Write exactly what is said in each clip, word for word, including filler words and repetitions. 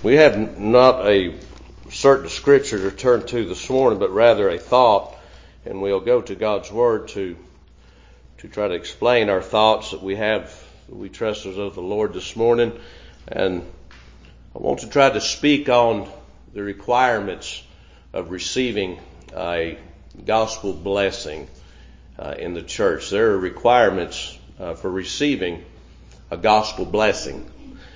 We have not a certain scripture to turn to this morning, but rather a thought, and we'll go to God's Word to to try to explain our thoughts that we have, that we trust as of the Lord this morning. And I want to try to speak on the requirements of receiving a gospel blessing uh, in the church. There are requirements uh, for receiving a gospel blessing.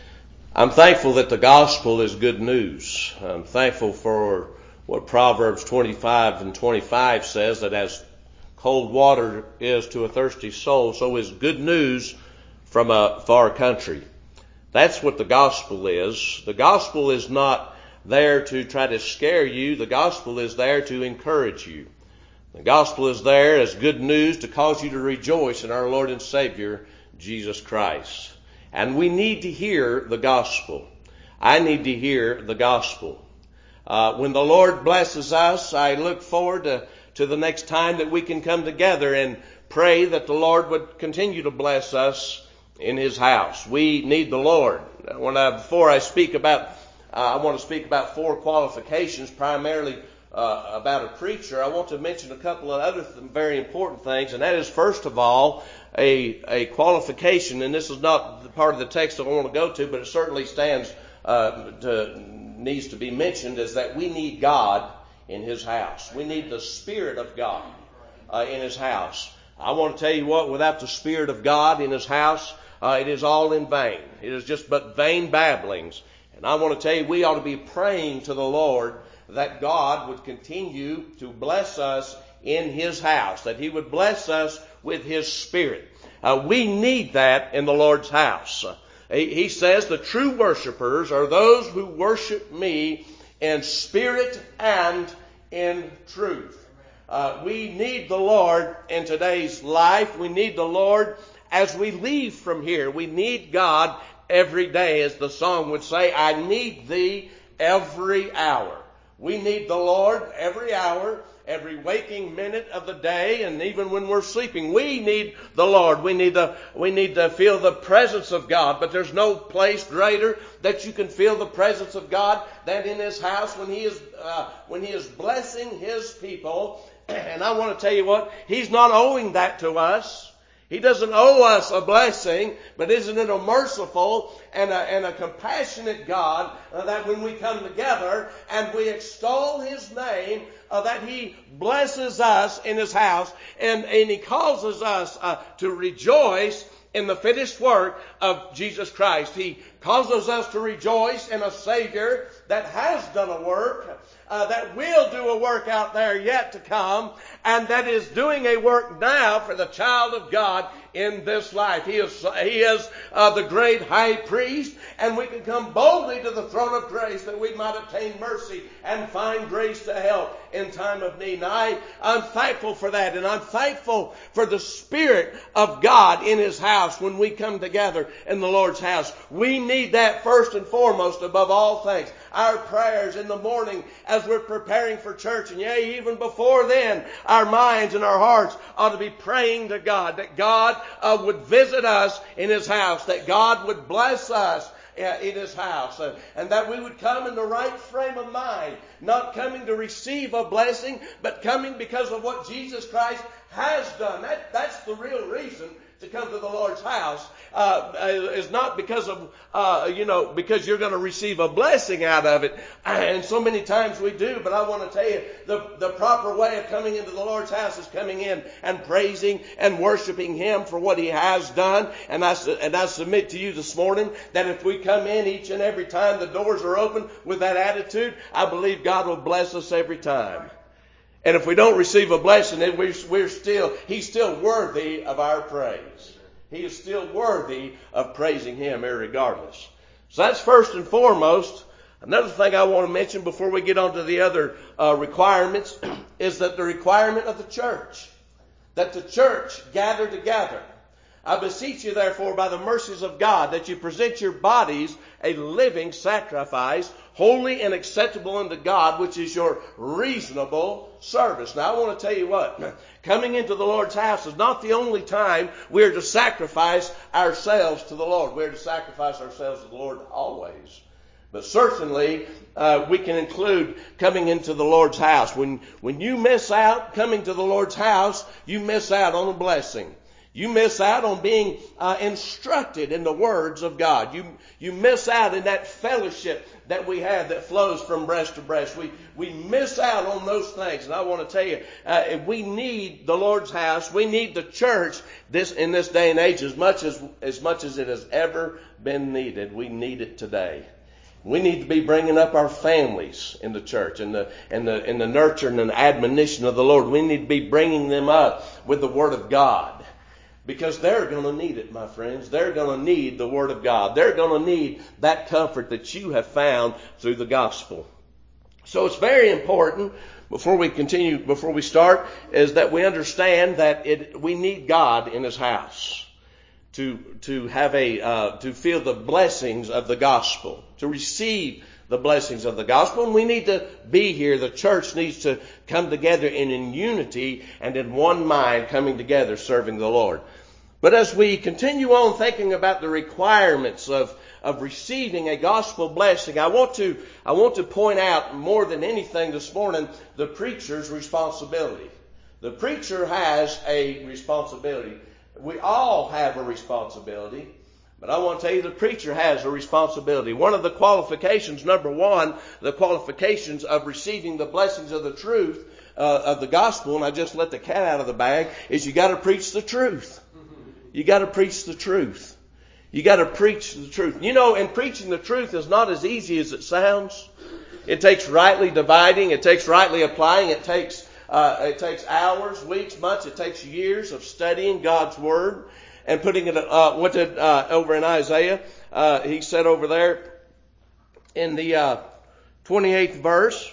I'm thankful that the gospel is good news. I'm thankful for what Proverbs twenty-five and twenty-five says, that as cold water is to a thirsty soul, so is good news from a far country. That's what the gospel is. The gospel is not there to try to scare you. The gospel is there to encourage you. The gospel is there as good news to cause you to rejoice in our Lord and Savior, Jesus Christ. And we need to hear the gospel. I need to hear the gospel. Uh, when the Lord blesses us, I look forward to, to the next time that we can come together and pray that the Lord would continue to bless us in His house. We need the Lord. When I, before I speak about, uh, I want to speak about four qualifications, primarily uh, about a preacher. I want to mention a couple of other th- very important things, and that is, first of all, a, a qualification, and this is not the part of the text that I want to go to, but it certainly stands uh, to, needs to be mentioned, is that we need God in His house. We need the Spirit of God uh, in His house. I want to tell you what, without the Spirit of God in His house, uh, it is all in vain. It is just but vain babblings. And I want to tell you, we ought to be praying to the Lord that God would continue to bless us in His house, that He would bless us with His Spirit. Uh, we need that in the Lord's house. Uh, he, he says the true worshipers are those who worship me in spirit and in truth. Uh, we need the Lord in today's life. We need the Lord as we leave from here. We need God every day, as the song would say, I need Thee every hour. We need the Lord every hour, every waking minute of the day, and even when we're sleeping. We need the Lord. We need to, we need to feel the presence of God. But there's no place greater that you can feel the presence of God than in His house when He is, uh, when He is blessing His people. And I want to tell you what, He's not owing that to us. He doesn't owe us a blessing, but isn't it a merciful and a, and a compassionate God uh, that when we come together and we extol His name, uh, that He blesses us in His house, and, and He causes us uh, to rejoice in the finished work of Jesus Christ. He causes us to rejoice in a Savior that has done a work, uh, that will do a work out there yet to come, and that is doing a work now for the child of God in this life. He is, he is uh, the great high priest, and we can come boldly to the throne of grace that we might obtain mercy and find grace to help in time of need. Now, I, I'm thankful for that, and I'm thankful for the Spirit of God in His house when we come together in the Lord's house. We need that first and foremost above all things. Our prayers in the morning as we're preparing for church, and yea, even before then, our minds and our hearts ought to be praying to God, that God uh, would visit us in His house, that God would bless us in His house, uh, and that we would come in the right frame of mind, not coming to receive a blessing, but coming because of what Jesus Christ has done. That, that's the real reason to come to the Lord's house. Uh, is not because of, uh, you know, because you're going to receive a blessing out of it. And so many times we do, but I want to tell you, the, the proper way of coming into the Lord's house is coming in and praising and worshiping Him for what He has done. And I, and I submit to you this morning that if we come in each and every time the doors are open with that attitude, I believe God will bless us every time. And if we don't receive a blessing, then we're, we're still, He's still worthy of our praise. He is still worthy of praising Him irregardless. So that's first and foremost. Another thing I want to mention before we get on to the other uh, requirements is that the requirement of the church, that the church gather together. I beseech you, therefore, by the mercies of God, that you present your bodies a living sacrifice, holy and acceptable unto God, which is your reasonable service. Now, I want to tell you what, coming into the Lord's house is not the only time we're to sacrifice ourselves to the Lord. We're to sacrifice ourselves to the Lord always. But certainly, uh, we can include coming into the Lord's house. When, when you miss out coming to the Lord's house, you miss out on a blessing. You miss out on being uh, instructed in the words of God. You, you miss out in that fellowship that we have that flows from breast to breast. We, we miss out on those things. And I want to tell you, uh, we need the Lord's house. We need the church this, in this day and age as much as, as much as it has ever been needed. We need it today. We need to be bringing up our families in the church and the, and the, and the nurturing and admonition of the Lord. We need to be bringing them up with the Word of God. Because they're going to need it, my friends. They're going to need the Word of God. They're going to need that comfort that you have found through the gospel. So it's very important, before we continue, before we start, is that we understand that it, we need God in His house to, to have a, uh, to feel the blessings of the gospel, to receive the blessings of the gospel. And we need to be here. The church needs to come together in, in unity and in one mind, coming together, serving the Lord. But as we continue on thinking about the requirements of, of receiving a gospel blessing, I want to, I want to point out more than anything this morning, the preacher's responsibility. The preacher has a responsibility. We all have a responsibility. But I want to tell you, the preacher has a responsibility. One of the qualifications, number one, the qualifications of receiving the blessings of the truth, uh, of the gospel, and I just let the cat out of the bag, is you got to preach the truth. You got to preach the truth. You got to preach the truth. You know, and preaching the truth is not as easy as it sounds. It takes rightly dividing. It takes rightly applying. It takes, uh, it takes hours, weeks, months. It takes years of studying God's Word. And putting it, uh, what did, uh, over in Isaiah, uh, he said over there in the, uh, twenty-eighth verse,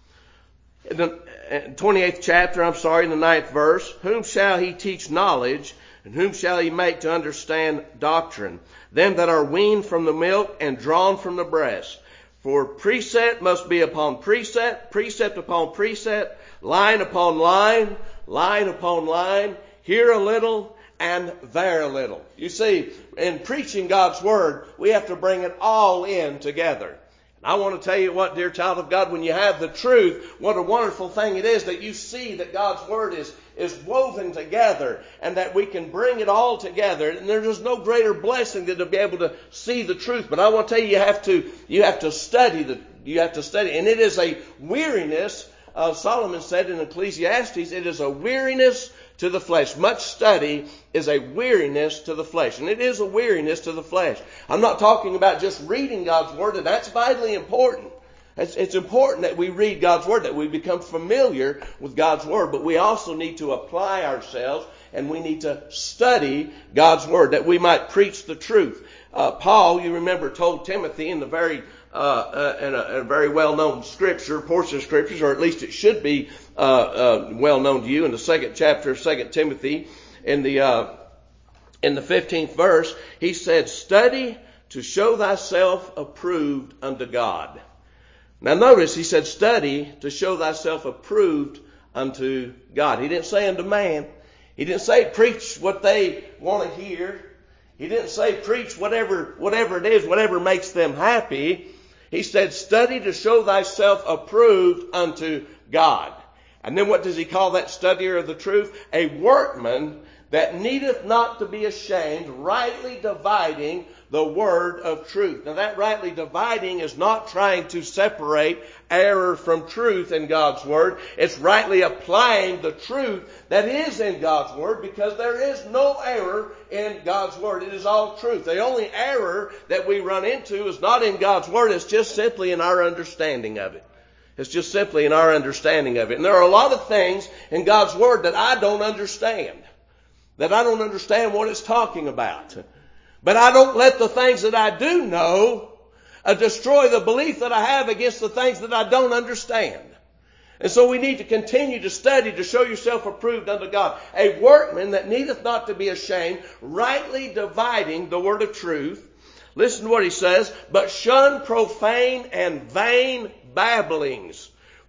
in the twenty-eighth chapter, I'm sorry, in the ninth verse, whom shall he teach knowledge, and whom shall he make to understand doctrine? Them that are weaned from the milk and drawn from the breast. For precept must be upon precept, precept upon precept, line upon line, line upon line, here a little, and there a little. You see, in preaching God's Word, we have to bring it all in together. And I want to tell you what, dear child of God, when you have the truth, what a wonderful thing it is that you see that God's Word is, is woven together and that we can bring it all together. And there's no greater blessing than to be able to see the truth. But I want to tell you, you have to, you have to study the, you have to study. And it is a weariness, uh, Solomon said in Ecclesiastes, it is a weariness to the flesh. Much study is a weariness to the flesh. And it is a weariness to the flesh. I'm not talking about just reading God's Word, and that's vitally important. It's, it's important that we read God's Word, that we become familiar with God's Word, but we also need to apply ourselves and we need to study God's Word that we might preach the truth. Uh, Paul, you remember, told Timothy in the very Uh, uh, in, a, in a very well-known scripture, portion of scriptures, or at least it should be uh, uh, well-known to you, in the second chapter of Second Timothy, in the uh, in the fifteenth verse, he said, "Study to show thyself approved unto God." Now notice, he said, "Study to show thyself approved unto God." He didn't say unto man. He didn't say preach what they want to hear. He didn't say preach whatever whatever it is, whatever makes them happy. He said, study to show thyself approved unto God. And then what does he call that studier of the truth? A workman that needeth not to be ashamed, rightly dividing the word of truth. Now that rightly dividing is not trying to separate error from truth in God's Word. It's rightly applying the truth that is in God's Word, because there is no error in God's Word. It is all truth. The only error that we run into is not in God's Word. It's just simply in our understanding of it. It's just simply in our understanding of it. And there are a lot of things in God's Word that I don't understand. That I don't understand what it's talking about. But I don't let the things that I do know uh, destroy the belief that I have against the things that I don't understand. And so we need to continue to study to show yourself approved unto God. A workman that needeth not to be ashamed, rightly dividing the word of truth. Listen to what he says. But shun profane and vain babblings.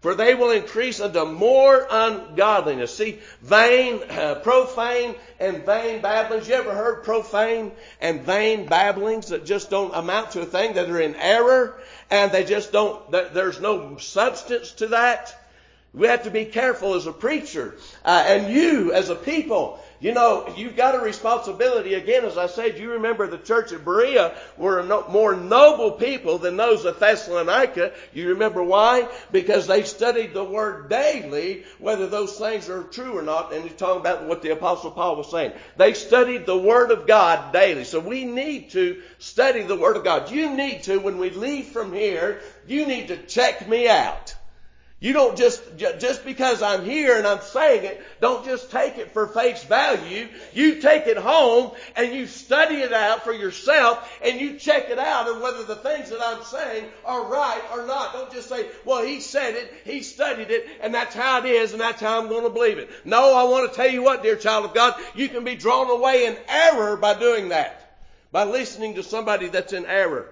for they will increase unto more ungodliness. See, vain, uh, profane, and vain babblings. You ever heard profane and vain babblings that just don't amount to a thing, that are in error, and they just don't, there's no substance to that? We have to be careful as a preacher, uh, and you as a people. You know, you've got a responsibility. Again, as I said, you remember the church at Berea were a no, more noble people than those of Thessalonica. You remember why? Because they studied the Word daily, whether those things are true or not. And he's talking about what the Apostle Paul was saying. They studied the Word of God daily. So we need to study the Word of God. You need to, when we leave from here, you need to check me out. You don't just, just because I'm here and I'm saying it, don't just take it for face value. You take it home and you study it out for yourself and you check it out and whether the things that I'm saying are right or not. Don't just say, well, he said it, he studied it, and that's how it is and that's how I'm going to believe it. No, I want to tell you what, dear child of God, you can be drawn away in error by doing that, by listening to somebody that's in error.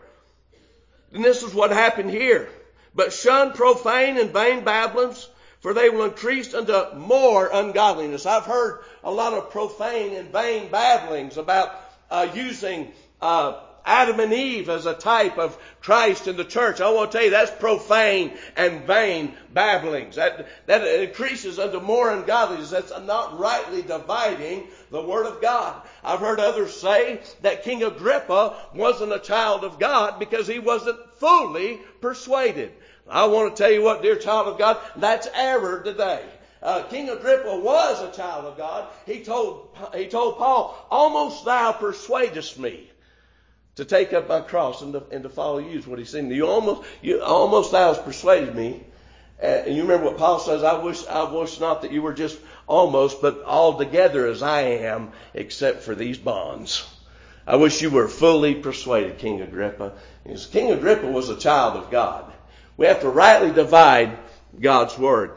And this is what happened here. But shun profane and vain babblings, for they will increase unto more ungodliness. I've heard a lot of profane and vain babblings about uh, using uh, Adam and Eve as a type of Christ in the church. I want to tell you, that's profane and vain babblings. That, that increases unto more ungodliness. That's not rightly dividing the Word of God. I've heard others say that King Agrippa wasn't a child of God because he wasn't fully persuaded. I want to tell you what, dear child of God, that's error today. Uh, King Agrippa was a child of God. He told, he told Paul, almost thou persuadest me to take up my cross and to, and to follow you, is what he's saying. You almost, you almost thou hast persuaded me. Uh, and you remember what Paul says, I wish, I wish not that you were just almost, but altogether as I am, except for these bonds. I wish you were fully persuaded, King Agrippa. Because King Agrippa was a child of God. We have to rightly divide God's Word.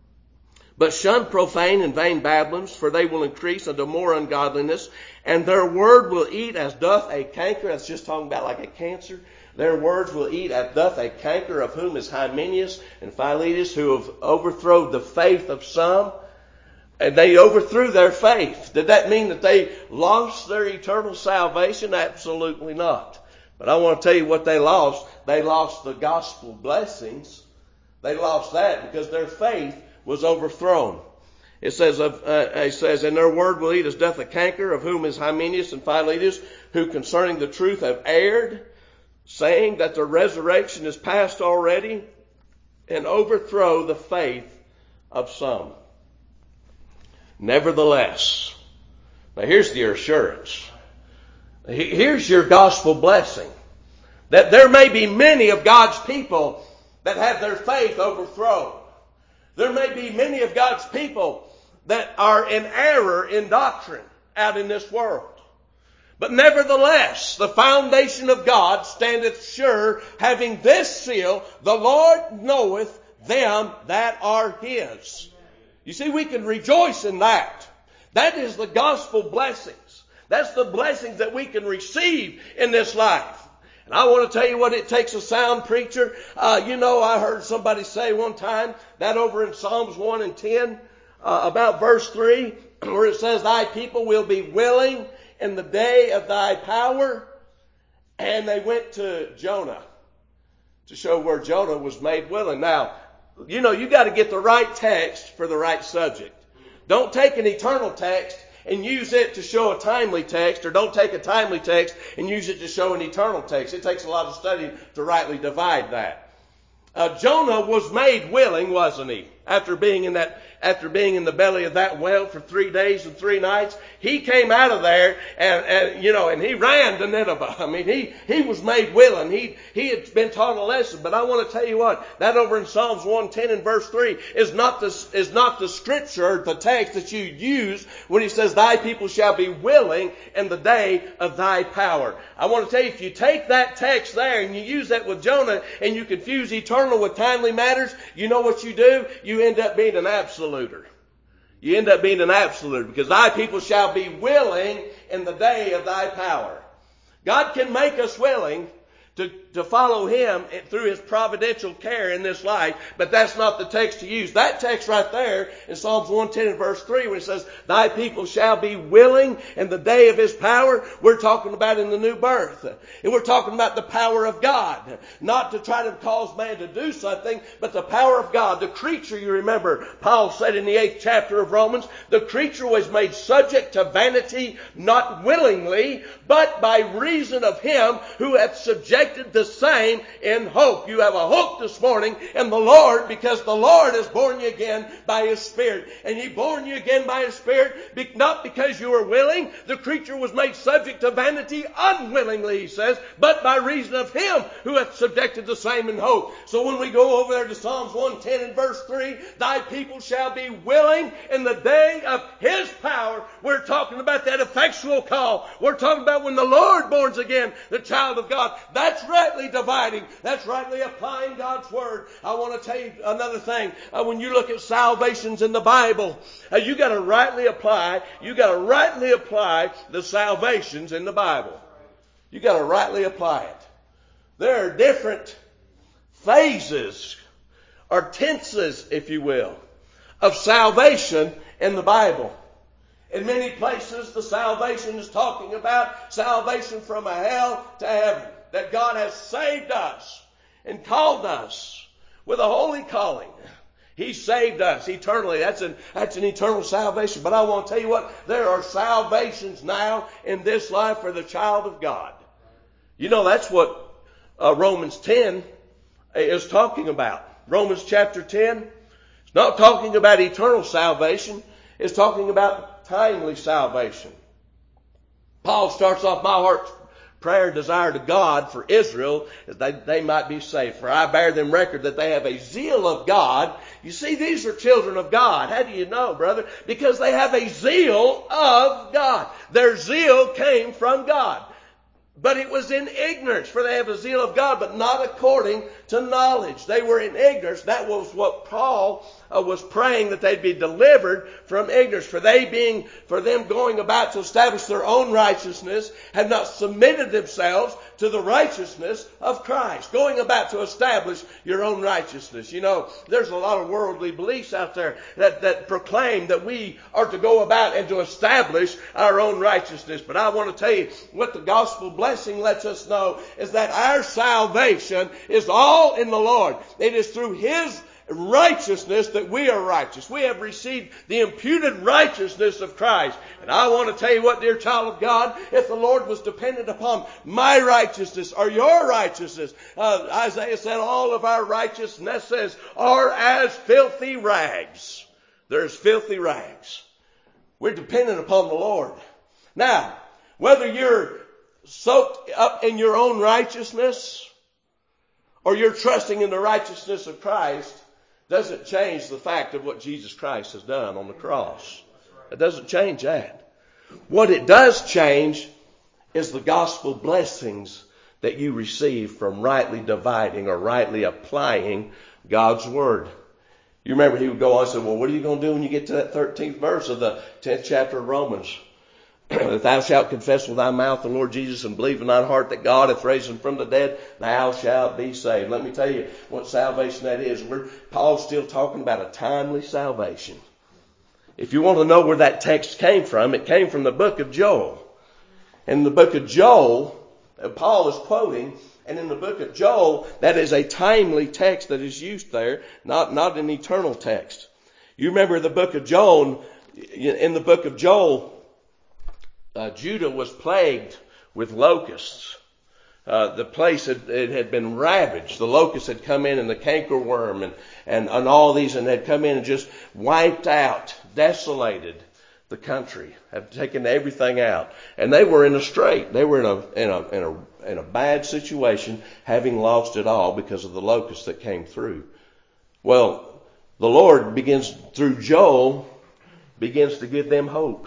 But shun profane and vain babblings, for they will increase unto more ungodliness, and their word will eat as doth a canker. That's just talking about like a cancer. Their words will eat as doth a canker, of whom is Hymenaeus and Philetus, who have overthrown the faith of some. And they overthrew their faith. Did that mean that they lost their eternal salvation? Absolutely not. But I want to tell you what they lost. They lost the gospel blessings. They lost that because their faith was overthrown. It says, uh, it says, and their word will eat as doth a canker, of whom is Hymenaeus and Philetus, who concerning the truth have erred, saying that the resurrection is past already, and overthrow the faith of some. Nevertheless, now here's the assurance. Here's your gospel blessing. That there may be many of God's people that have their faith overthrown. There may be many of God's people that are in error in doctrine out in this world. But nevertheless, the foundation of God standeth sure, having this seal, the Lord knoweth them that are His. You see, we can rejoice in that. That is the gospel blessings. That's the blessings that we can receive in this life. And I want to tell you what it takes a sound preacher. Uh, you know, I heard somebody say one time that over in Psalms one and ten, uh, about verse three, where it says, thy people will be willing in the day of thy power. And they went to Jonah to show where Jonah was made willing. Now, you know, you got to get the right text for the right subject. Don't take an eternal text and use it to show a timely text, or don't take a timely text and use it to show an eternal text. It takes a lot of study to rightly divide that. Uh, Jonah was made willing, wasn't he? After being in that, after being in the belly of that whale for three days and three nights, he came out of there and, and you know, and he ran to Nineveh. I mean, he, he was made willing. He, he had been taught a lesson. But I want to tell you what, that over in Psalms one ten and verse three is not the, is not the scripture, the text that you use when he says, thy people shall be willing in the day of thy power. I want to tell you, if you take that text there and you use that with Jonah and you confuse eternal with timely matters, you know what you do? You end up being an absoluter. You end up being an absoluter because thy people shall be willing in the day of thy power. God can make us willing to, to follow Him through His providential care in this life, but that's not the text to use. That text right there in Psalms one ten and verse three, when it says, Thy people shall be willing in the day of His power, we're talking about in the new birth. And we're talking about the power of God. Not to try to cause man to do something, but the power of God. The creature, you remember, Paul said in the eighth chapter of Romans, the creature was made subject to vanity, not willingly, but by reason of Him who hath subjected the same in hope. You have a hope this morning in the Lord, because the Lord has born you again by His Spirit. And He born you again by His Spirit not because you were willing. The creature was made subject to vanity unwillingly, he says, but by reason of Him who hath subjected the same in hope. So when we go over there to Psalms one ten and verse three, Thy people shall be willing in the day of His power. We're talking about that effectual call. We're talking about when the Lord borns again the child of God. That's rightly dividing. That's rightly applying God's Word. I want to tell you another thing. Uh, when you look at salvations in the Bible, uh, you got to rightly apply, you got to rightly apply the salvations in the Bible. You got to rightly apply it. There are different phases or tenses, if you will, of salvation in the Bible. In many places, the salvation is talking about salvation from a hell to heaven. That God has saved us and called us with a holy calling. He saved us eternally. That's an, that's an eternal salvation. But I want to tell you what, there are salvations now in this life for the child of God. You know, that's what uh, Romans ten is talking about. Romans chapter ten, it's not talking about eternal salvation. It's talking about timely salvation. Paul starts off, my heart's prayer and desire to God for Israel is that they might be saved. For I bear them record that they have a zeal of God. You see, these are children of God. How do you know, brother? Because they have a zeal of God. Their zeal came from God. But it was in ignorance, for they have a zeal of God, but not according to knowledge. They were in ignorance. That was what Paul uh, was praying, that they'd be delivered from ignorance. For they being, for them going about to establish their own righteousness, have not submitted themselves to the righteousness of Christ. Going about to establish your own righteousness. You know, there's a lot of worldly beliefs out there that, that proclaim that we are to go about and to establish our own righteousness. But I want to tell you what the gospel blessing lets us know is that our salvation is all in the Lord. It is through His righteousness that we are righteous. We have received the imputed righteousness of Christ. And I want to tell you what, dear child of God, if the Lord was dependent upon my righteousness or your righteousness, uh, Isaiah said all of our righteousnesses are as filthy rags. They're as filthy rags. We're dependent upon the Lord. Now, whether you're soaked up in your own righteousness or you're trusting in the righteousness of Christ, doesn't change the fact of what Jesus Christ has done on the cross. It doesn't change that. What it does change is the gospel blessings that you receive from rightly dividing or rightly applying God's Word. You remember he would go on and say, well, what are you going to do when you get to that thirteenth verse of the tenth chapter of Romans? If thou shalt confess with thy mouth the Lord Jesus and believe in thine heart that God hath raised him from the dead, thou shalt be saved. Let me tell you what salvation that is. We're, Paul's still talking about a timely salvation. If you want to know where that text came from, it came from the book of Joel. In the book of Joel, Paul is quoting, and in the book of Joel, that is a timely text that is used there, not, not an eternal text. You remember the book of Joel, in the book of Joel, Uh, Judah was plagued with locusts. Uh, the place had, it had been ravaged. The locusts had come in and the cankerworm and, and, and all these and had come in and just wiped out, desolated the country, had taken everything out. And they were in a strait. They were in a, in a, in a, in a bad situation, having lost it all because of the locusts that came through. Well, the Lord begins, through Joel, begins to give them hope.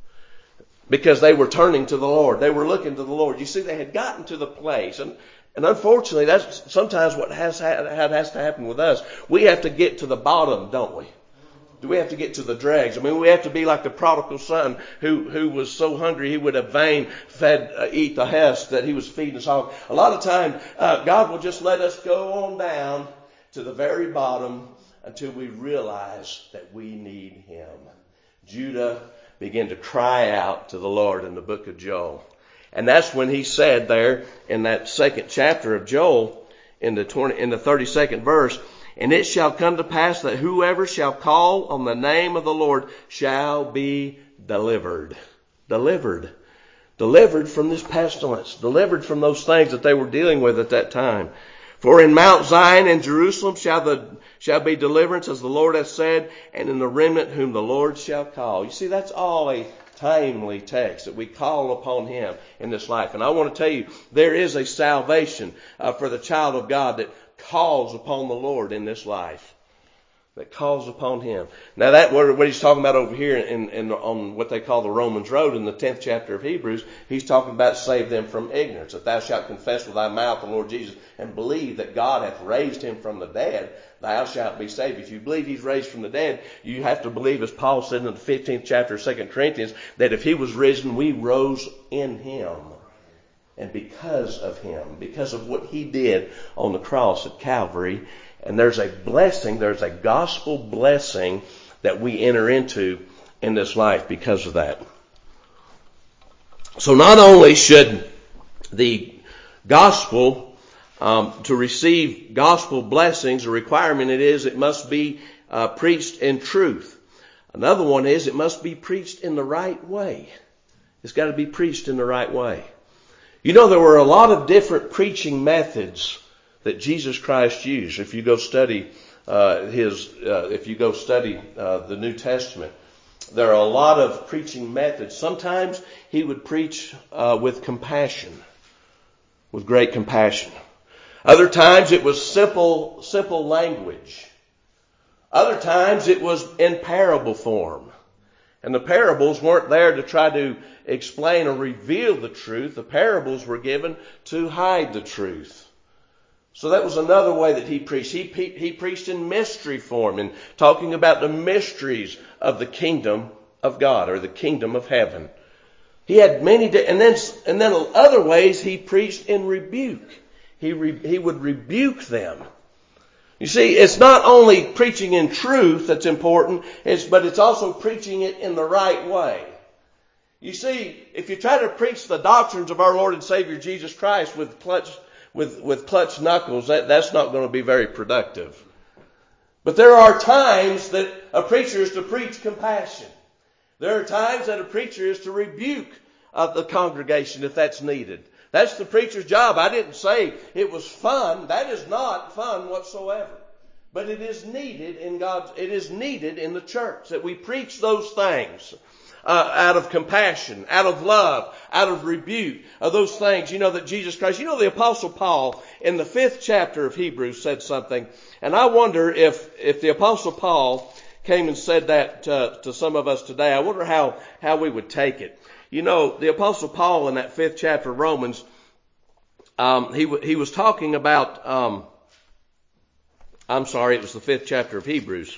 Because they were turning to the Lord. They were looking to the Lord. You see, they had gotten to the place. And, and unfortunately, that's sometimes what has, ha- has to happen with us. We have to get to the bottom, don't we? Do we have to get to the dregs? I mean, we have to be like the prodigal son who, who was so hungry he would have vain fed, uh, eat the husk that he was feeding us all. A lot of time, uh, God will just let us go on down to the very bottom until we realize that we need Him. Judah began to cry out to the Lord in the book of Joel. And that's when he said there in that second chapter of Joel, in the twenty, in the thirty-second verse, and it shall come to pass that whoever shall call on the name of the Lord shall be delivered. Delivered. Delivered from this pestilence. Delivered from those things that they were dealing with at that time. For in Mount Zion and Jerusalem shall the shall be deliverance, as the Lord hath said, and in the remnant whom the Lord shall call. You see, that's all a timely text, that we call upon Him in this life. And I want to tell you, there is a salvation uh, for the child of God that calls upon the Lord in this life. That calls upon Him. Now that, what, what he's talking about over here in, in, on what they call the Romans Road in the tenth chapter of Hebrews, he's talking about save them from ignorance. That thou shalt confess with thy mouth the Lord Jesus and believe that God hath raised Him from the dead, thou shalt be saved. If you believe He's raised from the dead, you have to believe, as Paul said in the fifteenth chapter of Second Corinthians, that if He was risen, we rose in Him. And because of Him, because of what He did on the cross at Calvary. And there's a blessing, there's a gospel blessing that we enter into in this life because of that. So not only should the gospel, um, to receive gospel blessings, a requirement it is, it must be uh, preached in truth. Another one is it must be preached in the right way. It's got to be preached in the right way. You know, there were a lot of different preaching methods that Jesus Christ used. If you go study uh, his, uh, if you go study uh, the New Testament, there are a lot of preaching methods. Sometimes He would preach uh, with compassion, with great compassion. Other times it was simple, simple language. Other times it was in parable form. And the parables weren't there to try to explain or reveal the truth. The parables were given to hide the truth. So that was another way that he preached. He, he preached in mystery form and talking about the mysteries of the kingdom of God or the kingdom of heaven. He had many, and then and then other ways he preached in rebuke. He re, he would rebuke them. You see, it's not only preaching in truth that's important, it's, but it's also preaching it in the right way. You see, if you try to preach the doctrines of our Lord and Savior Jesus Christ with clutch With, with clutched knuckles, that, that's not going to be very productive. But there are times that a preacher is to preach compassion. There are times that a preacher is to rebuke uh, the congregation if that's needed. That's the preacher's job. I didn't say it was fun. That is not fun whatsoever. But it is needed in God's, it is needed in the church that we preach those things. Uh, out of compassion, out of love, out of rebuke, of those things, you know, that Jesus Christ, you know, the Apostle Paul in the fifth chapter of Hebrews said something, and I wonder if, if the Apostle Paul came and said that uh, to some of us today, I wonder how, how we would take it. You know, the Apostle Paul in that fifth chapter of Romans, um, he, he was talking about, um, I'm sorry, it was the fifth chapter of Hebrews.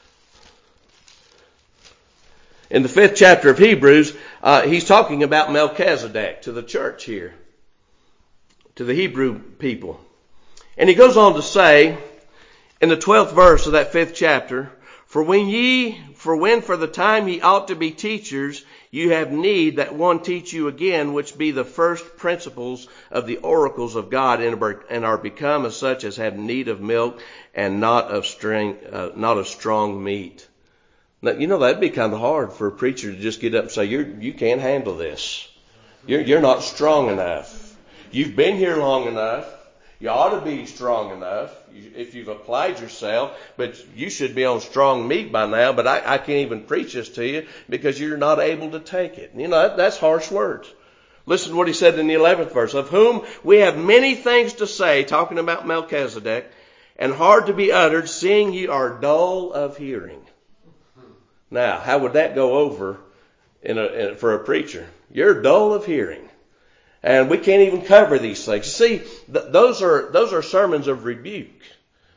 In the fifth chapter of Hebrews, uh, he's talking about Melchizedek to the church here, to the Hebrew people. And he goes on to say, in the twelfth verse of that fifth chapter, For when ye, for when for the time ye ought to be teachers, you have need that one teach you again, which be the first principles of the oracles of God, and are become as such as have need of milk, and not of strength, uh, not of strong meat. Now, you know, that'd be kind of hard for a preacher to just get up and say, you're, you can't handle this. You're, you're not strong enough. You've been here long enough. You ought to be strong enough if you've applied yourself, but you should be on strong meat by now, but I, I can't even preach this to you because you're not able to take it. You know, that, that's harsh words. Listen to what he said in the eleventh verse. Of whom we have many things to say, talking about Melchizedek, and hard to be uttered, seeing ye are dull of hearing. Now, how would that go over in a, in, for a preacher? You're dull of hearing. And we can't even cover these things. See, th- those are those are sermons of rebuke.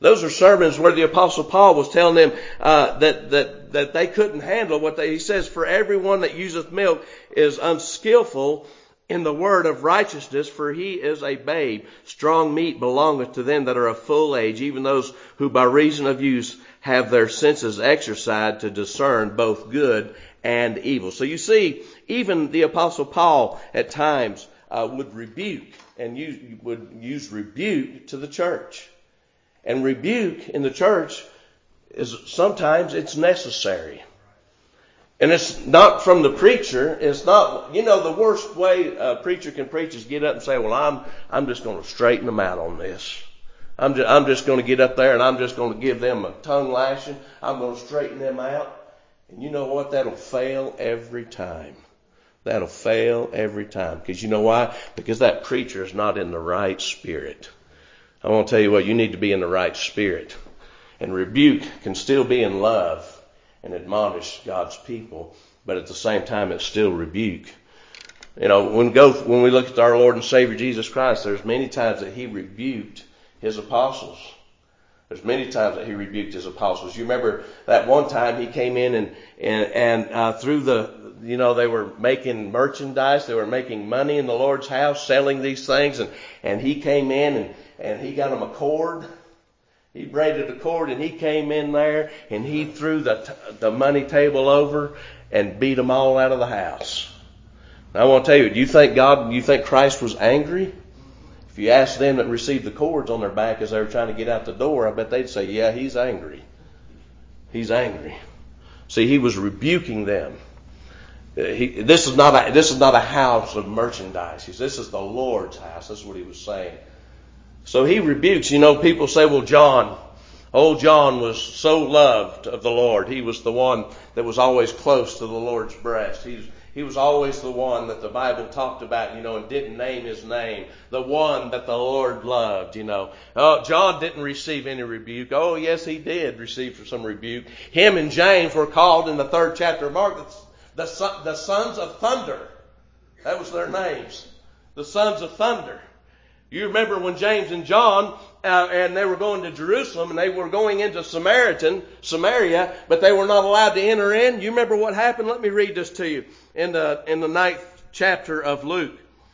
Those are sermons where the Apostle Paul was telling them uh, that that that they couldn't handle what they. He says, "For everyone that useth milk is unskillful in the word of righteousness, for he is a babe. Strong meat belongeth to them that are of full age, even those who by reason of use have their senses exercised to discern both good and evil." So you see, even the Apostle Paul at times uh, would rebuke and use, would use rebuke to the church. And rebuke in the church is sometimes it's necessary. And it's not from the preacher. It's not, you know, the worst way a preacher can preach is get up and say, well, I'm, I'm just going to straighten them out on this. I'm just, I'm just going to get up there and I'm just going to give them a tongue lashing. I'm going to straighten them out. And you know what? That'll fail every time. That'll fail every time. Because you know why? Because that preacher is not in the right spirit. I want to tell you what, you need to be in the right spirit. And rebuke can still be in love and admonish God's people, but at the same time it's still rebuke. You know, when we go when we look at our Lord and Savior Jesus Christ, there's many times that he rebuked his apostles. There's many times that he rebuked his apostles. You remember that one time he came in and and, and uh, through the, you know, they were making merchandise, they were making money in the Lord's house, selling these things, and, and he came in and, and he got them a cord. He braided a cord and he came in there and he threw the t- the money table over and beat them all out of the house. Now, I want to tell you, do you think God, do you think Christ was angry? If you ask them that received the cords on their back as they were trying to get out the door, I bet they'd say, yeah, he's angry. He's angry. See, he was rebuking them. He, this is not a, this is not a house of merchandise. This is the Lord's house. That's what he was saying. So he rebukes. You know, people say, well, John, old John was so loved of the Lord. He was the one that was always close to the Lord's breast. He's, he was always the one that the Bible talked about, you know, and didn't name his name. The one that the Lord loved, you know. Oh, John didn't receive any rebuke. Oh, yes, he did receive some rebuke. Him and James were called in the third chapter of Mark the, the, the sons of thunder. That was their names. The sons of thunder. You remember when James and John, uh, and they were going to Jerusalem, and they were going into Samaritan, Samaria, but they were not allowed to enter in. You remember what happened? Let me read this to you in the in the ninth chapter of Luke.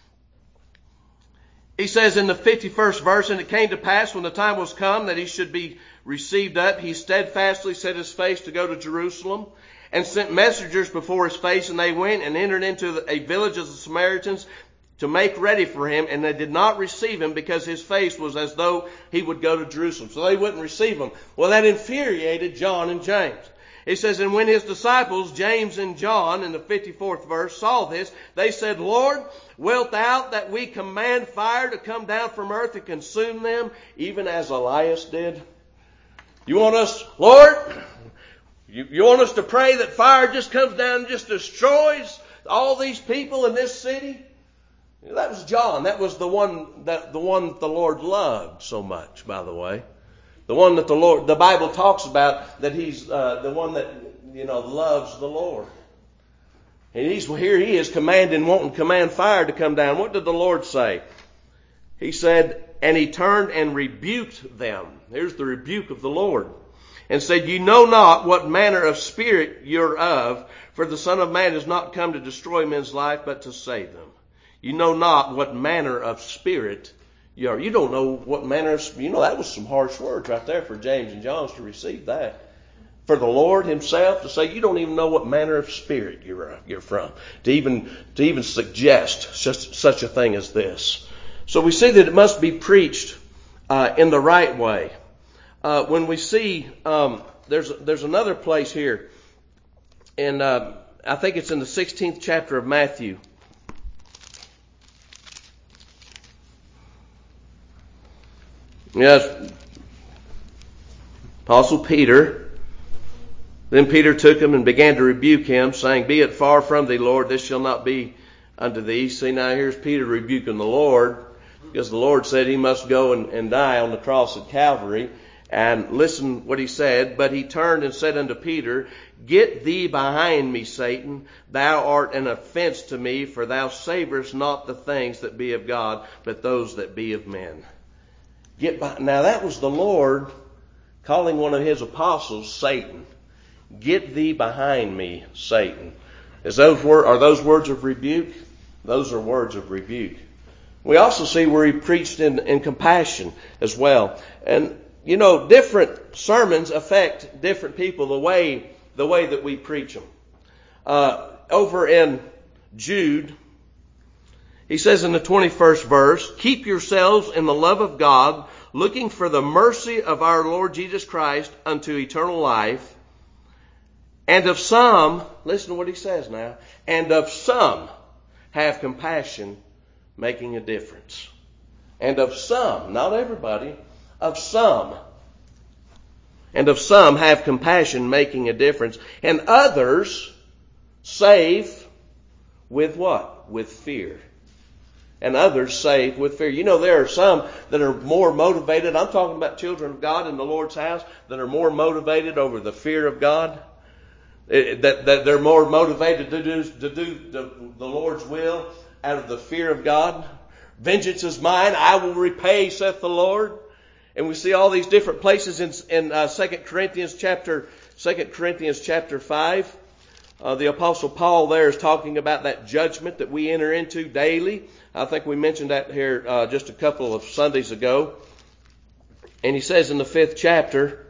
He says in the fifty-first verse, "And it came to pass when the time was come that he should be received up, he steadfastly set his face to go to Jerusalem, and sent messengers before his face, and they went and entered into a village of the Samaritans, to make ready for him, and they did not receive him because his face was as though he would go to Jerusalem." So they wouldn't receive him. Well, that infuriated John and James. It says, "And when his disciples, James and John," in the fifty-fourth verse, "saw this, they said, Lord, wilt thou that we command fire to come down from earth and consume them, even as Elias did?" You want us, Lord, you, you want us to pray that fire just comes down and just destroys all these people in this city? That was John. That was the one that the one that the Lord loved so much, by the way. The one that the Lord, the Bible talks about, that he's uh, the one that, you know, loves the Lord. And he's here he is commanding, wanting to command fire to come down. What did the Lord say? He said, "And he turned and rebuked them." Here's the rebuke of the Lord. "And said, You know not what manner of spirit you're of, for the Son of Man is not come to destroy men's life, but to save them. You know not what manner of spirit you are." You don't know what manner of, you know, that was some harsh words right there for James and John to receive that. For the Lord himself to say, you don't even know what manner of spirit you're, you're from. To even, to even suggest such, such a thing as this. So we see that it must be preached uh, in the right way. Uh, when we see, um, there's, there's another place here. And uh, I think it's in the sixteenth chapter of Matthew. Yes, Apostle Peter. Then Peter took him and began to rebuke him, saying, "Be it far from thee, Lord, this shall not be unto thee." See, now here's Peter rebuking the Lord, because the Lord said he must go and, and die on the cross at Calvary. And listen what he said. "But he turned and said unto Peter, Get thee behind me, Satan. Thou art an offense to me, for thou savorest not the things that be of God, but those that be of men." Get by. Now that was the Lord calling one of his apostles Satan. Get thee behind me, Satan. Is those wor- are those words of rebuke? Those are words of rebuke. We also see where he preached in, in compassion as well. And, you know, different sermons affect different people the way, the way that we preach them. Uh, over in Jude, he says in the twenty-first verse, keep yourselves in the love of God, looking for the mercy of our Lord Jesus Christ unto eternal life. And of some, listen to what he says now, and of some have compassion, making a difference. And of some, not everybody, of some. And of some have compassion, making a difference. And others save with what? With fear. And others save with fear. You know, there are some that are more motivated. I'm talking about children of God in the Lord's house that are more motivated over the fear of God. That, that they're more motivated to do, to do the, the Lord's will out of the fear of God. Vengeance is mine, I will repay, saith the Lord. And we see all these different places in, in uh, Second Corinthians chapter Second Corinthians chapter five. Uh, the Apostle Paul there is talking about that judgment that we enter into daily. I think we mentioned that here uh, just a couple of Sundays ago. And he says in the fifth chapter,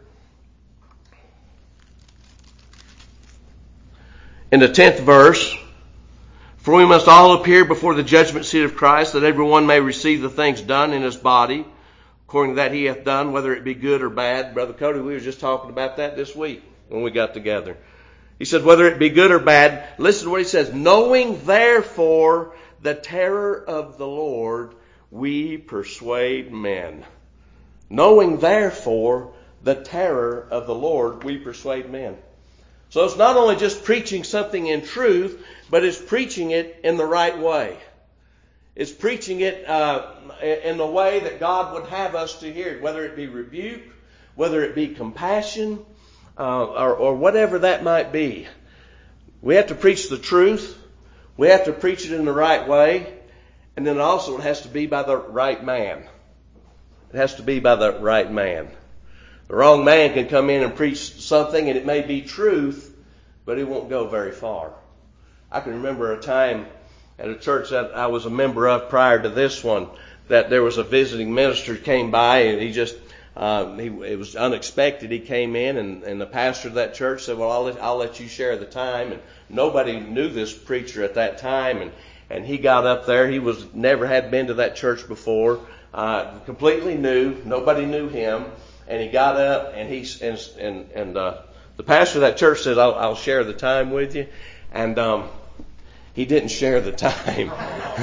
in the tenth verse, for we must all appear before the judgment seat of Christ, that everyone may receive the things done in his body, according to that he hath done, whether it be good or bad. Brother Cody, we were just talking about that this week when we got together. He said, whether it be good or bad, listen to what he says, knowing therefore the terror of the Lord, we persuade men. Knowing therefore the terror of the Lord, we persuade men. So it's not only just preaching something in truth, but it's preaching it in the right way. It's preaching it uh, in the way that God would have us to hear it, whether it be rebuke, whether it be compassion, uh, or, or whatever that might be. We have to preach the truth. We have to preach it in the right way. And then also it has to be by the right man. It has to be by the right man. The wrong man can come in and preach something and it may be truth, but it won't go very far. I can remember a time at a church that I was a member of prior to this one, that there was a visiting minister came by and he just, uh, he, it was unexpected. He came in and, and the pastor of that church said, well, I'll let, I'll let you share the time. And nobody knew this preacher at that time. And, and he got up there. He was never had been to that church before, uh, completely new. Nobody knew him. And he got up and he, and, and, and, uh, the pastor of that church said, I'll, I'll share the time with you. And, um, he didn't share the time.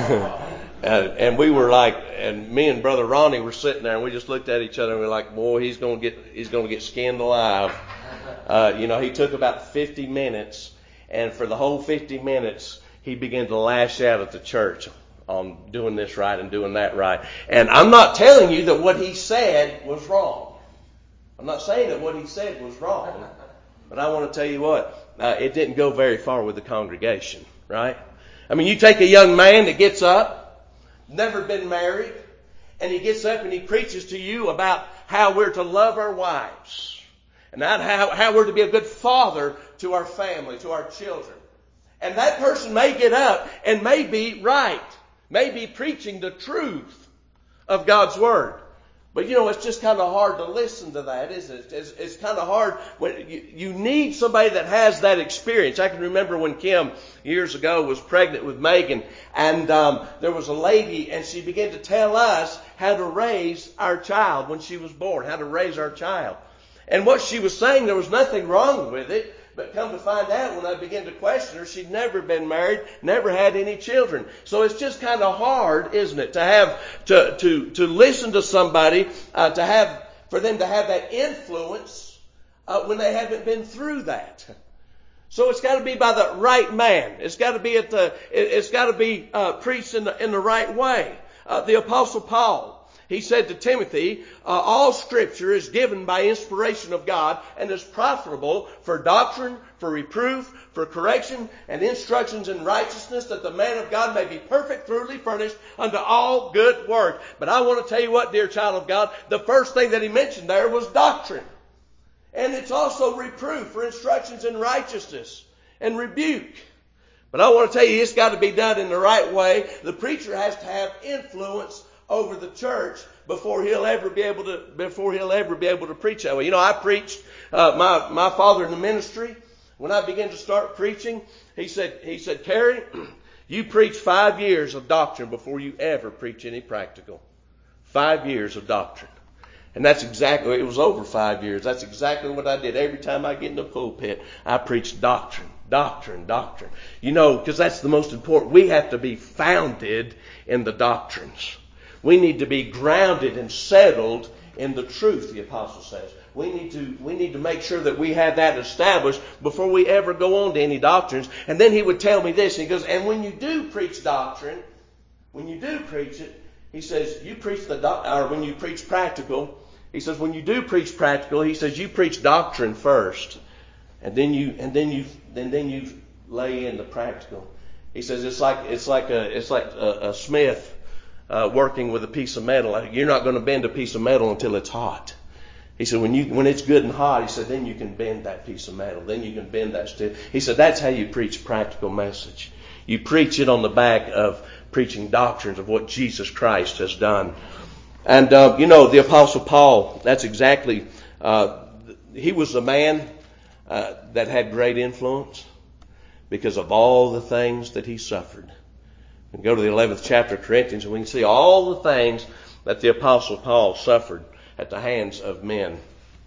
and, and we were like, and me and Brother Ronnie were sitting there and we just looked at each other and we were like, boy, he's going to get, he's going to get skinned alive. Uh, you know, he took about fifty minutes, and for the whole fifty minutes, he began to lash out at the church on doing this right and doing that right. And I'm not telling you that what he said was wrong. I'm not saying that what he said was wrong, but I want to tell you what, uh, it didn't go very far with the congregation, right? I mean, you take a young man that gets up, never been married, and he gets up and he preaches to you about how we're to love our wives, and how, how we're to be a good father to our family, to our children. And that person may get up and may be right, may be preaching the truth of God's Word. But, you know, it's just kind of hard to listen to that, isn't it? It's, it's kind of hard. When you, you need somebody that has that experience. I can remember when Kim, years ago, was pregnant with Megan, and um, there was a lady, and she began to tell us how to raise our child when she was born, how to raise our child. And what she was saying, there was nothing wrong with it. But come to find out, when I began to question her, she'd never been married, never had any children. So it's just kind of hard, isn't it, to have to to to listen to somebody, uh, to have for them to have that influence uh, when they haven't been through that. So it's got to be by the right man. It's got to be at the. It's got to be uh, preached in the in the right way. Uh, the Apostle Paul. He said to Timothy, uh, all Scripture is given by inspiration of God and is profitable for doctrine, for reproof, for correction, and instructions in righteousness, that the man of God may be perfect, thoroughly furnished unto all good work. But I want to tell you what, dear child of God, the first thing that he mentioned there was doctrine. And it's also reproof for instructions in righteousness and rebuke. But I want to tell you, it's got to be done in the right way. The preacher has to have influence over the church before he'll ever be able to, before he'll ever be able to preach that way. You know, I preached, uh, my, my father in the ministry, when I began to start preaching, he said, he said, Kerry, you preach five years of doctrine before you ever preach any practical. Five years of doctrine. And that's exactly, it was over five years. That's exactly what I did. Every time I get in the pulpit, I preach doctrine, doctrine, doctrine. You know, because that's the most important. We have to be founded in the doctrines. We need to be grounded and settled in the truth, the apostle says. We need to, we need to make sure that we have that established before we ever go on to any doctrines. And then he would tell me this. He goes, and when you do preach doctrine, when you do preach it, he says, you preach the, doc- or when you preach practical, he says, when you do preach practical, he says, you preach doctrine first. And then you, and then you, and then you lay in the practical. He says, it's like, it's like a, it's like a, a smith, uh, working with a piece of metal. You're not going to bend a piece of metal until it's hot. He said, when you, when it's good and hot, he said, then you can bend that piece of metal. Then you can bend that steel. He said, that's how you preach practical message. You preach it on the back of preaching doctrines of what Jesus Christ has done. And, uh, you know, the Apostle Paul, that's exactly, uh, he was a man uh, that had great influence because of all the things that he suffered. We go to the eleventh chapter of Corinthians and we can see all the things that the Apostle Paul suffered at the hands of men.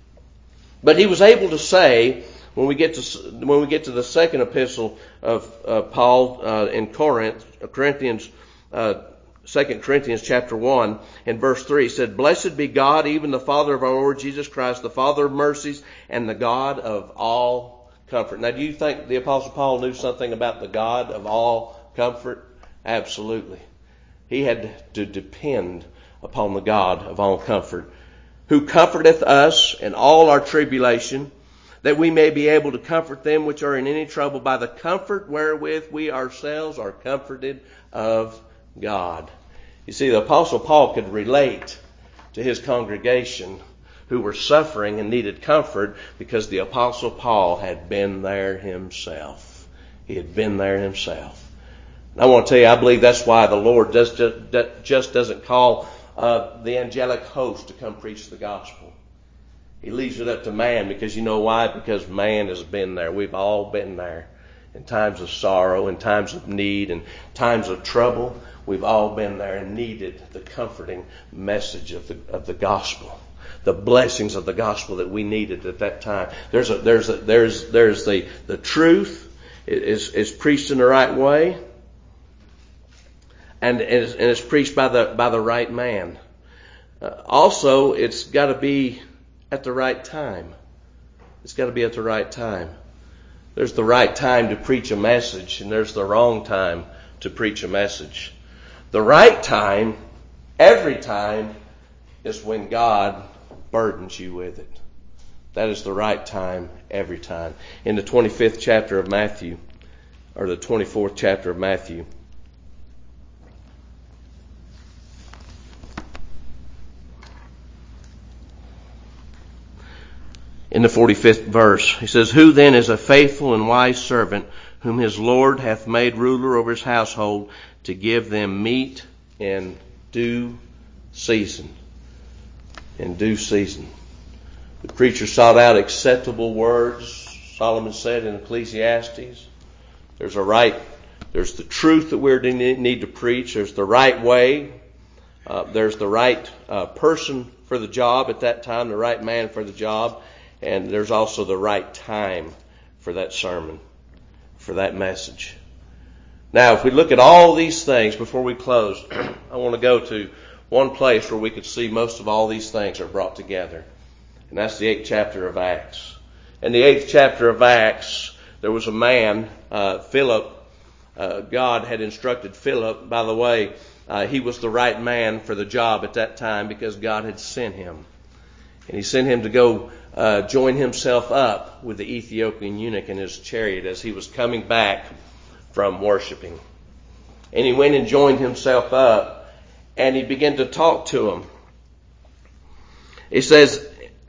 But he was able to say, when we get to when we get to the second epistle of uh, Paul uh, in Corinth, Corinthians, uh, Second Corinthians chapter one, in verse three, he said, "Blessed be God, even the Father of our Lord Jesus Christ, the Father of mercies, and the God of all comfort." Now, do you think the Apostle Paul knew something about the God of all comfort? Absolutely. He had to depend upon the God of all comfort, who comforteth us in all our tribulation, that we may be able to comfort them which are in any trouble by the comfort wherewith we ourselves are comforted of God. You see, the Apostle Paul could relate to his congregation who were suffering and needed comfort because the Apostle Paul had been there himself. He had been there himself. And I want to tell you, I believe that's why the Lord just, just doesn't call uh, the angelic host to come preach the gospel. He leaves it up to man because you know why? Because man has been there. We've all been there. In times of sorrow, in times of need, in times of trouble, we've all been there and needed the comforting message of the of the gospel, the blessings of the gospel that we needed at that time. There's a there's a there's there's the the truth is is preached in the right way, and is, and it's preached by the by the right man. Uh, also, it's got to be at the right time. It's got to be at the right time. There's the right time to preach a message, and there's the wrong time to preach a message. The right time, every time, is when God burdens you with it. That is the right time every time. In the twenty-fifth chapter of Matthew, or the twenty-fourth chapter of Matthew, in the forty-fifth verse, he says, "Who then is a faithful and wise servant, whom his Lord hath made ruler over his household, to give them meat in due season?" In due season. The preacher sought out acceptable words. Solomon said in Ecclesiastes, there's a right, there's the truth that we need to preach. There's the right way. Uh, there's the right uh, person for the job at that time, the right man for the job. And there's also the right time for that sermon, for that message. Now, if we look at all these things before we close, I want to go to one place where we could see most of all these things are brought together. And that's the eighth chapter of Acts. In the eighth chapter of Acts, there was a man, uh, Philip. Uh, God had instructed Philip, by the way, uh, he was the right man for the job at that time because God had sent him. And he sent him to go uh, join himself up with the Ethiopian eunuch in his chariot as he was coming back from worshiping. And he went and joined himself up, and he began to talk to him. He says,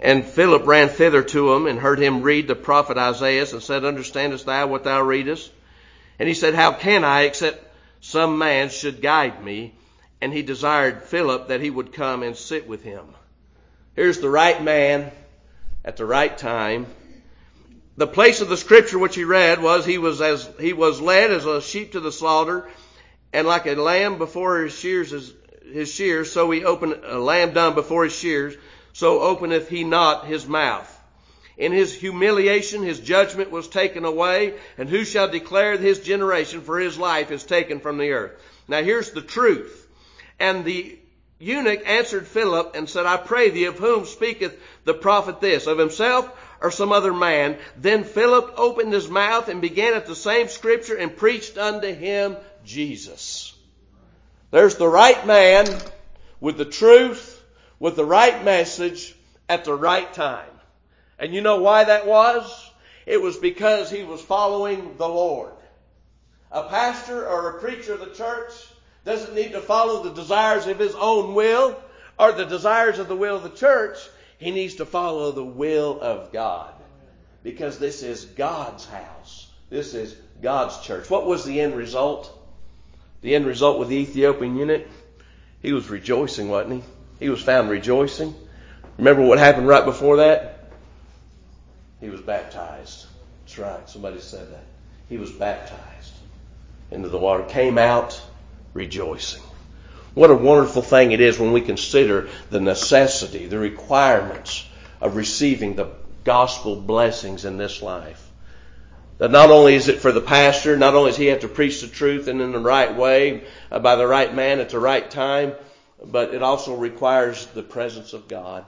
And Philip ran thither to him and heard him read the prophet Isaiah and said, Understandest thou what thou readest? And he said, How can I, except some man should guide me? And he desired Philip that he would come and sit with him. Here's the right man at the right time. The place of the scripture which he read was he was as he was led as a sheep to the slaughter, and like a lamb before his shears his, his shears, so he opened a lamb dumb before his shears, so openeth he not his mouth. In his humiliation his judgment was taken away, and who shall declare his generation? For his life is taken from the earth. Now here's the truth. And the eunuch answered Philip and said, I pray thee, of whom speaketh the prophet this? Of himself or some other man? Then Philip opened his mouth and began at the same scripture and preached unto him Jesus. There's the right man with the truth, with the right message at the right time. And you know why that was? It was because he was following the Lord. A pastor or a preacher of the church doesn't need to follow the desires of his own will or the desires of the will of the church. He needs to follow the will of God. Because this is God's house. This is God's church. What was the end result? The end result with the Ethiopian eunuch? He was rejoicing, wasn't he? He was found rejoicing. Remember what happened right before that? He was baptized. That's right. Somebody said that. He was baptized into the water. Came out rejoicing. What a wonderful thing it is when we consider the necessity, the requirements of receiving the gospel blessings in this life. That not only is it for the pastor, not only does he have to preach the truth and in the right way, uh, by the right man at the right time, but it also requires the presence of God.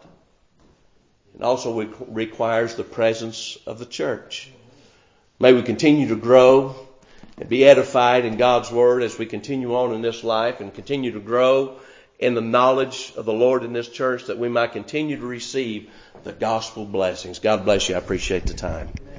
It also re- requires the presence of the church. May we continue to grow and be edified in God's Word as we continue on in this life and continue to grow in the knowledge of the Lord in this church, that we might continue to receive the gospel blessings. God bless you. I appreciate the time.